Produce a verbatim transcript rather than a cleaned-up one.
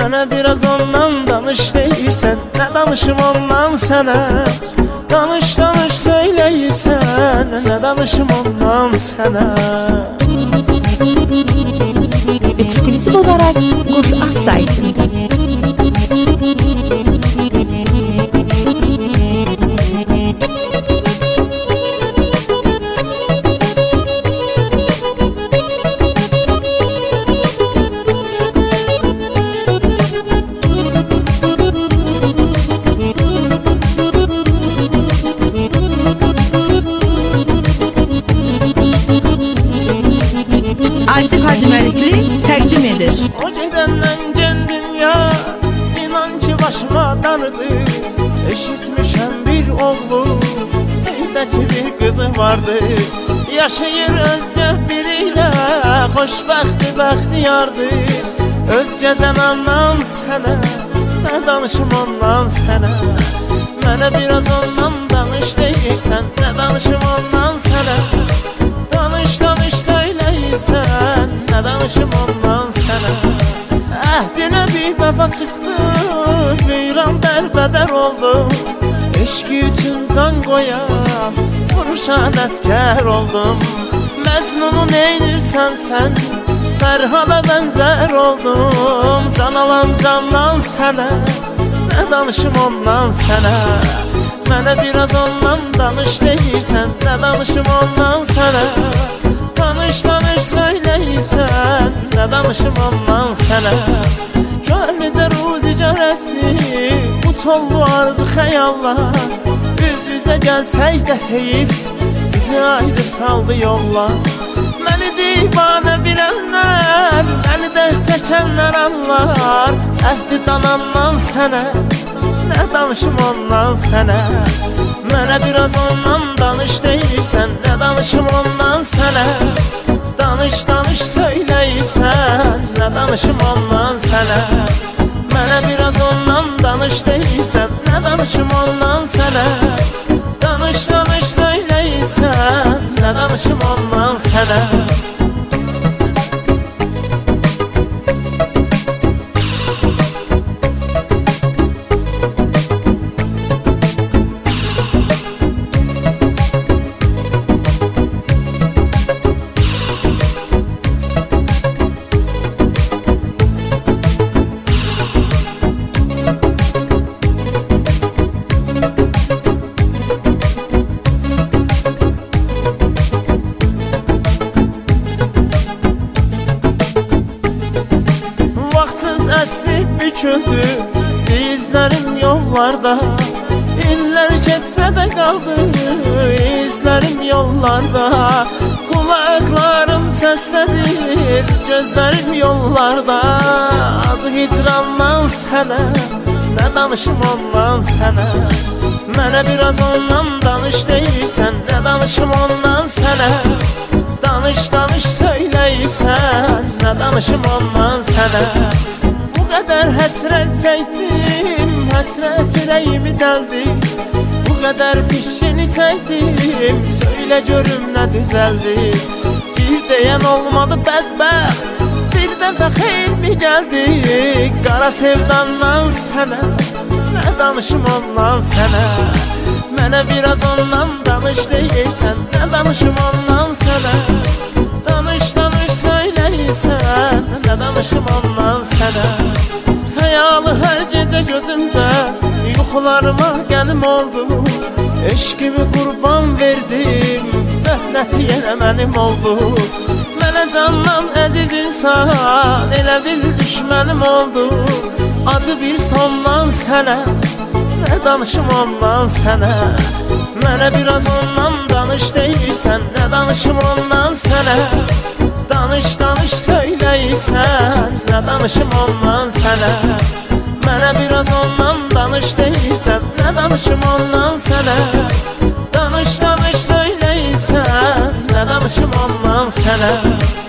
Mənə biraz ondan danış deyirsən, nə danışım ondan sənə? Danış, danış söyləyirsən, nə danışım ondan sənə? Eksklusif olarak Kuş As saytında. Asif Hacı Məlikli təqdim edir. O gedəndən gen dünya, inan ki başıma dardı. Eşitmişəm bir oğlu, evdəki bir qızı vardı. Yaşayır özcə biriyle, xoşbəxti bəxtiyardı. Özgə zənandan sənə, nə danışım ondan sənə? Mənə biraz ondan danış deyirsən, nə danışım ondan sənə? Danış, danış söyləyirsən, nə danışım ondan sənə? Əhdinə bir vəfa çıxdı, viran dərbədər oldu. Eşqi üçün can qoyan, vuruşan əskər oldum. Məzlunu neynirsən sən, Fərhada bənzər oldum. Can alan candan sənə, nə danışım ondan sənə? Mənə biraz ondan danış deyirsən, nə danışım ondan sənə? Danış, danış söyləyirsən, nə danışım ondan sənə? Gör necə ruzi görəsli, uç oldu arzu xəyallar. Üz-üzə gəlsək də heyif, bizi ayrı saldı yollar. Məni divanə bilənlər, məni dəz çəkənlər anlar. Əhdi danandan sənə, nə danışım ondan sənə? Mənə biraz ondan danış deyirsən, nə danışım ondan sənə? Danış, danış söyləyirsən, nə danışım ondan sənə? Mənə biraz ondan danış deyirsən, nə danışım ondan sənə? Danış, danış söyləyirsən, nə danışım ondan sənə? Əsli büküldü dizlərim yollarda. İllər keçsə də qaldı izlərim yollarda. Qulaqlarım səslədir, gözlərim yollarda. Acı hicrandan sənə, nə danışım ondan sənə? Mənə biraz ondan danış deyirsən, nə danışım ondan sənə? Danış, danış söyləyirsən, nə danışım ondan sənə? Bu qədər həsrət çəkdim, həsrət ürəyimi dəldi. Bu qədər fişini çəkdim, söylə görüm nə düzəldi? Bir deyən olmadı bədbəxt, bir dəfə xeyir mi gəldi? Qara sevdandan sənə, nə danışım ondan sənə? Mənə biraz ondan danış deyirsən, nə danışım ondan sənə? Danış, danış söyləyirsən, nə danışım ondan sənə? Xəyalı hər gecə gözümdə, yuxularıma qənim oldu. Eşqimi qurban verdim, möhnəti yenə mənim oldu. Mənə candan əziz insan, elə bil düşmənim oldu. Acı bir sondan sənə, nə danışım ondan sənə? Mənə biraz ondan danış deyirsən, nə danışım ondan sənə? Danış, danış söyləyirsən, nə danışım ondan sənə? Mənə biraz ondan danış deyirsən, nə danışım ondan sənə? Danış, danış söyləyirsən, nə danışım ondan sənə?